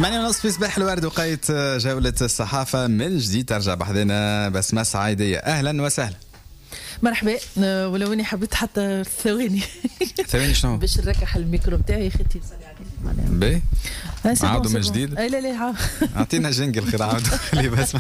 8:30 في صباح الورد وقيت جولة الصحافة من جديد. ترجع بحذنا بسمة سعيدية. أهلا وسهلا. مرحبا. ولو اني حبيت حتى ثواني شنو باش نركح الميكرو بتاعي ختي صلي عليه باهي عاودوا من جديد. لا اعطينا جنجل خير عاودوا خلي بس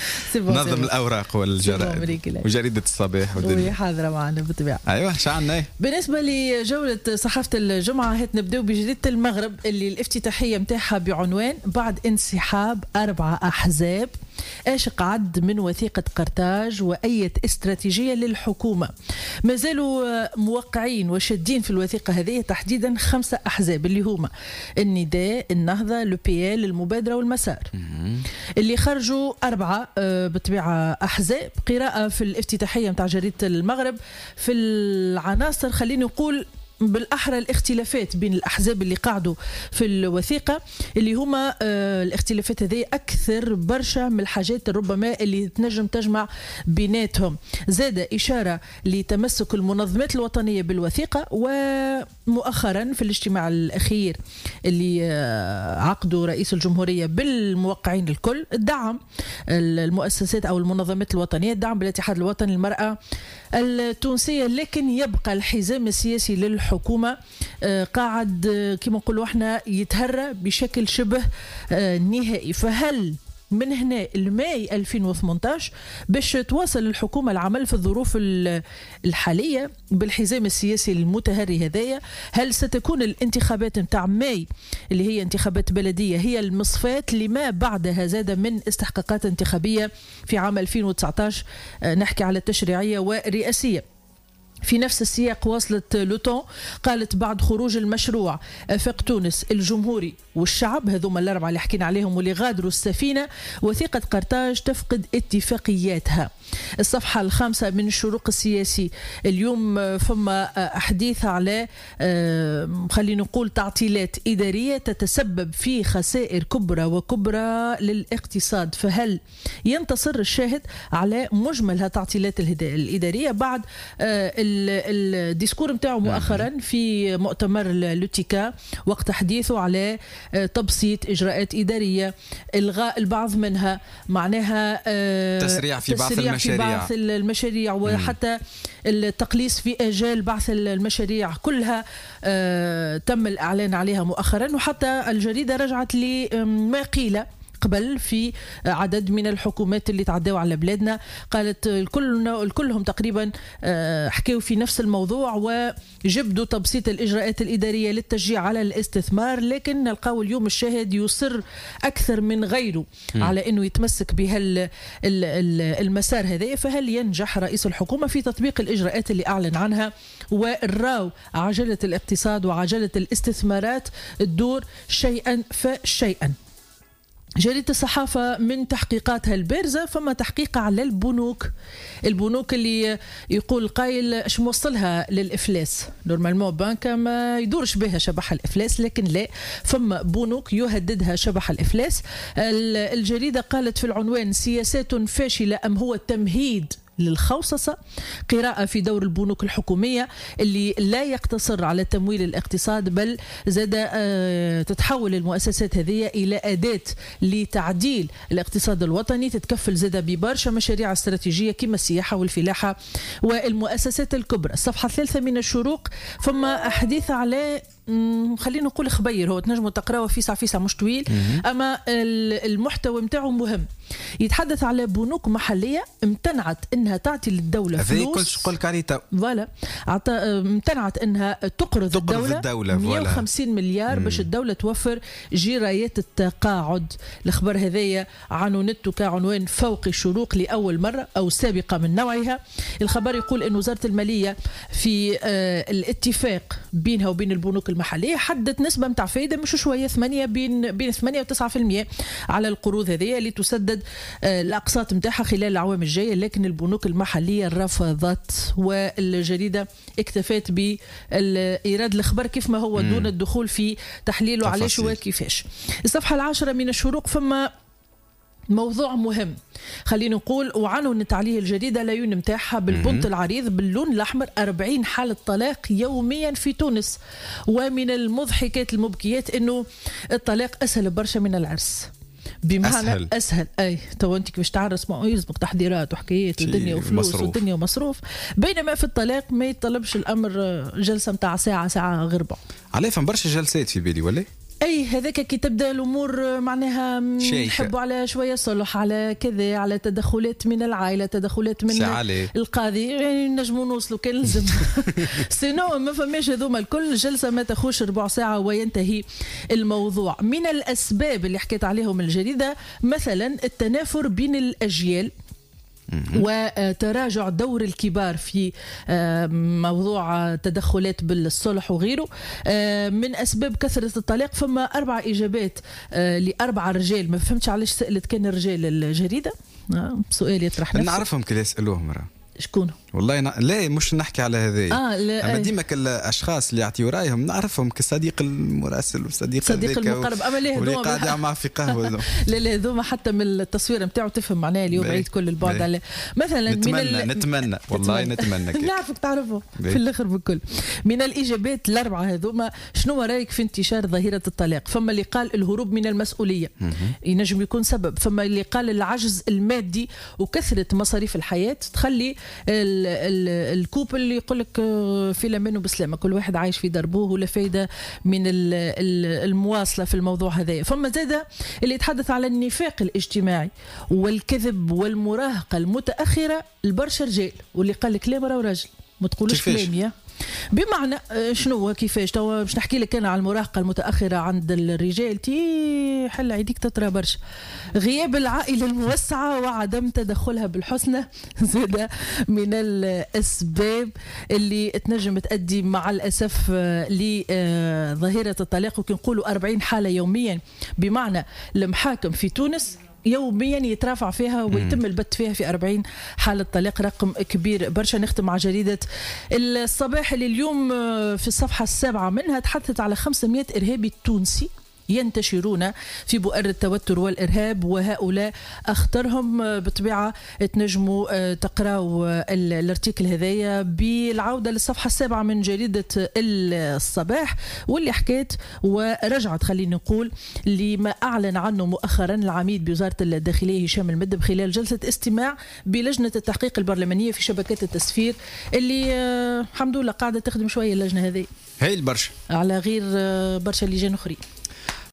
نظم الاوراق والجرائد وجريده الصباح وهي حاضره معنا بالطبيعه. ايوه شعلنا. بالنسبه لجوله صحافه الجمعه هات نبداو بجريده المغرب اللي الافتتاحيه نتاعها بعنوان بعد انسحاب 4 أحزاب ايش قعد من وثيقة قرطاج وأية استراتيجية للحكومة. ما زالوا موقعين وشادين في الوثيقة هذه تحديدا 5 أحزاب اللي هما النداء، النهضة، البي المبادرة والمسار. اللي خرجوا 4 بطبيعة أحزاب. قراءة في الافتتاحية متاع جريدة المغرب في العناصر خليني نقول بالأحرى الاختلافات بين الأحزاب اللي قاعدوا في الوثيقة اللي هما الاختلافات هذه أكثر برشا من الحاجات ربما اللي تنجم تجمع بيناتهم. زاد إشارة لتمسك المنظمات الوطنية بالوثيقة. ومؤخرا في الاجتماع الأخير اللي عقده رئيس الجمهورية بالموقعين الكل دعم المؤسسات أو المنظمات الوطنية، دعم بالاتحاد الوطني للمرأة التونسية، لكن يبقى الحزام السياسي للحكومة قاعد كما نقولوا احنا يتهرى بشكل شبه نهائي. فهل من هنا الماي 2018 باش تواصل الحكومة العمل في الظروف الحالية بالحزام السياسي المتهري هذايا؟ هل ستكون الانتخابات متاع ماي اللي هي انتخابات بلدية هي المصفات لما بعدها زاد من استحقاقات انتخابية في عام 2019 نحكي على التشريعية ورئاسية؟ في نفس السياق واصلت لوتون قالت بعد خروج المشروع افاق تونس الجمهوري والشعب هذوما الأربعة اللي حكينا عليهم واللي غادروا السفينة وثيقة قرطاج تفقد اتفاقياتها. الصفحة 5 من الشروق السياسي اليوم فما حديث على خلينا نقول تعطيلات إدارية تتسبب في خسائر كبرى وكبرى للاقتصاد. فهل ينتصر الشاهد على مجمل هالتعطيلات الإدارية بعد الديسكور متاعه مؤخرا في مؤتمر لوتيكا وقت حديثه على تبسيط إجراءات إدارية، إلغاء البعض منها، معناها تسريع في بعض المشاريع وحتى التقليص في آجال بعض المشاريع كلها تم الإعلان عليها مؤخرا. وحتى الجريدة رجعت لما قيل قبل في عدد من الحكومات اللي تعدوا على بلادنا، قالت كلهم تقريبا حكيوا في نفس الموضوع وجبدوا تبسيط الإجراءات الإدارية للتشجيع على الاستثمار، لكن نلقاو اليوم الشاهد يصر أكثر من غيره على أنه يتمسك المسار هذا. فهل ينجح رئيس الحكومة في تطبيق الإجراءات اللي أعلن عنها والراو عجلة الاقتصاد وعجلة الاستثمارات الدور شيئا فشيئا؟ جريدة الصحافة من تحقيقاتها البارزة فما تحقيق على البنوك اللي يقول قايل اش موصلها للإفلاس. نورمالمون بنكا ما يدورش بها شبح الإفلاس، لكن لا، فما بنوك يهددها شبح الإفلاس. الجريدة قالت في العنوان سياسات فاشلة أم هو التمهيد للخوصصة. قراءة في دور البنوك الحكومية اللي لا يقتصر على تمويل الاقتصاد بل زاد تتحول المؤسسات هذه إلى أداة لتعديل الاقتصاد الوطني، تتكفل زاد ببرشا مشاريع استراتيجية كما السياحة والفلاحة والمؤسسات الكبرى. الصفحة 3 من الشروق فما حديث على خلينا نقول خبير، هو تنجموا تقرأه فيسع مش طويل أما المحتوى متاعه مهم. يتحدث على بنوك محلية امتنعت انها تعطي للدولة فلوس، فوالا امتنعت انها تقرض الدولة 150 مليار باش الدولة توفر جرايات التقاعد. الخبر هذايا عنونته كعنوان فوق الشروق لأول مرة أو سابقة من نوعها. الخبر يقول أن وزارة المالية في الاتفاق بينها وبين البنوك المحلية حدت نسبة متاع فايدة مش شوية 8 بين 8 و9% على القروض هذه اللي تسدد الأقساط متاعها خلال الأعوام الجاية، لكن البنوك المحلية رفضت والجريدة اكتفت بإيراد الخبر كيف ما هو دون الدخول في تحليله علاش وكيفاش. الصفحة 10 من الشروق فما موضوع مهم خلينا نقول وعنونت عليه الجريدة العيون نتاعها بالبنط العريض باللون الأحمر 40 حالة طلاق يوميا في تونس. ومن المضحكات المبكيات أنه الطلاق أسهل برشا من العرس. بمعنى أسهل أي تو أنت باش تعرس ما يلزمك تحضيرات وحكايات ودنيا وفلوس ودنيا ومصروف. بينما في الطلاق ما يتطلبش الأمر جلسة متاع ساعة غير ربع. عليه فهم برشا جلسات في بالي ولا اي هذاك كي تبدا الامور معناها نحبوا على شويه صلح على كذا على تدخلات من العائله تدخلات من القاضي يعني نجموا نوصلوا كان لازم سينو ما فماش هذوما الكل جلسه ما تخوش ربع ساعه وينتهي الموضوع. من الاسباب اللي حكيت عليهم الجريده مثلا التنافر بين الاجيال وتراجع دور الكبار في موضوع تدخلات بالصلح وغيره. من أسباب كثرة الطلاق فما 4 إجابات ل4 رجال. ما فهمتش علاش سألت كان الرجال الجريدة. سؤال يطرح نفسه. نعرفهم كي يسألوهم شكون والله لا مش نحكي على هذه اما ديما الاشخاص اللي يعطيوا رايهم نعرفهم كصديق المراسل وصديق المقرب اما ليه هذوما قاعد مع في قهوه لا هذوما حتى من التصوير نتاعو تفهم معناها اليوم بعيد كل البعد على مثلا نتمنى والله نتمنى نعرفك تعرفه في الاخر بكل. من الاجابات ال4 هذوما شنو رايك في انتشار ظاهره الطلاق؟ فما اللي قال الهروب من المسؤوليه ينجم يكون سبب. فما اللي قال العجز المادي وكثره مصاريف الحياه تخلي الكوب اللي يقول لك في الامان وبسلامه كل واحد عايش في دربه ولا فايده من المواصله في الموضوع هذا. فما زاده اللي يتحدث على النفاق الاجتماعي والكذب والمراهقه المتاخره البرشا رجال واللي قال لك لا مرا وراجل ما تقولوش كلامي. بمعنى شنو كيفاش تو باش نحكي لك انا على المراهقه المتاخره عند الرجال تي حل عيديك تطرى برشا. غياب العائله الموسعه وعدم تدخلها بالحسنى زاد من الاسباب اللي تنجم تؤدي مع الاسف لظاهره الطلاق. وكي نقولوا 40 حاله يوميا بمعنى المحاكم في تونس يوميا يترافع فيها ويتم البت فيها في 40 حالة طلاق رقم كبير برشا. نختم مع جريدة الصباح اللي اليوم في الصفحة 7 منها تحدثت على 500 إرهابي تونسي ينتشرون في بؤر التوتر والإرهاب وهؤلاء أخطرهم. بطبيعة تنجموا تقرأوا الارتيكل هذايا بالعودة للصفحة 7 من جريدة الصباح واللي حكيت ورجعت خلينا نقول لما أعلن عنه مؤخرا العميد بوزارة الداخلية هشام المدب خلال جلسة استماع بلجنة التحقيق البرلمانية في شبكات التسفير اللي الحمد لله قاعدة تخدم شوية اللجنة هذه هاي البرشا على غير برشا لجان أخرى.